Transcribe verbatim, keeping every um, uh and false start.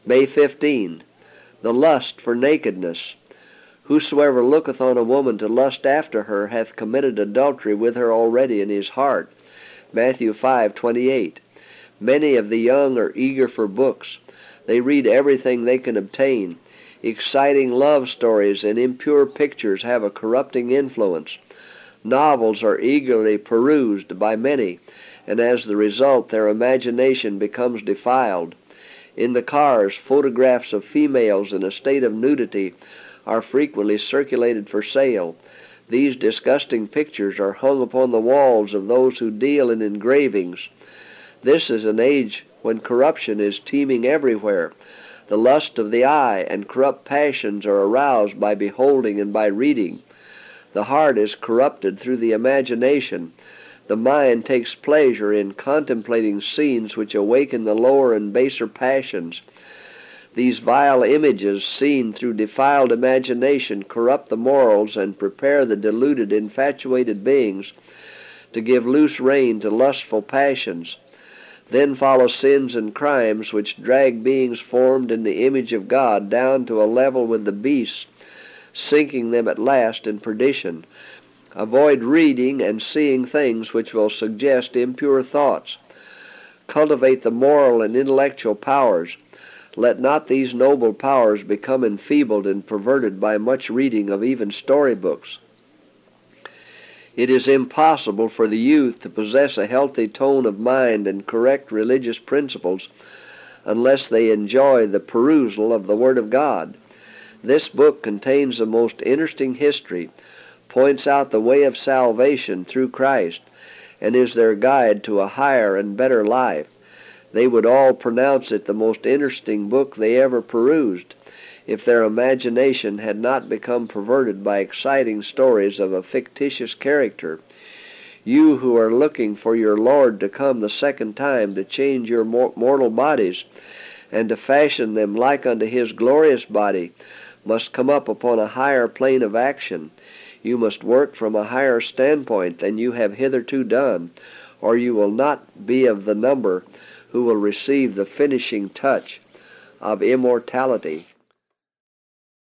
May fifteenth, the lust for nakedness. Whosoever looketh on a woman to lust after her hath committed adultery with her already in his heart. Matthew five twenty-eight. Many of the young are eager for books. They read everything they can obtain. Exciting love stories and impure pictures have a corrupting influence. Novels are eagerly perused by many, and as the result their imagination becomes defiled. In the cars, photographs of females in a state of nudity are frequently circulated for sale. These disgusting pictures are hung upon the walls of those who deal in engravings. This is an age when corruption is teeming everywhere. The lust of the eye and corrupt passions are aroused by beholding and by reading. The heart is corrupted through the imagination. The mind takes pleasure in contemplating scenes which awaken the lower and baser passions. These vile images, seen through defiled imagination, corrupt the morals and prepare the deluded, infatuated beings to give loose rein to lustful passions. Then follow sins and crimes which drag beings formed in the image of God down to a level with the beasts, sinking them at last in perdition. Avoid reading and seeing things which will suggest impure thoughts. Cultivate the moral and intellectual powers. Let not these noble powers become enfeebled and perverted by much reading of even storybooks. It is impossible for the youth to possess a healthy tone of mind and correct religious principles unless they enjoy the perusal of the Word of God. This book contains the most interesting history, points out the way of salvation through Christ, and is their guide to a higher and better life. They would all pronounce it the most interesting book they ever perused, if their imagination had not become perverted by exciting stories of a fictitious character. You who are looking for your Lord to come the second time to change your mortal bodies and to fashion them like unto his glorious body, must come up upon a higher plane of action. You must work from a higher standpoint than you have hitherto done, or you will not be of the number who will receive the finishing touch of immortality.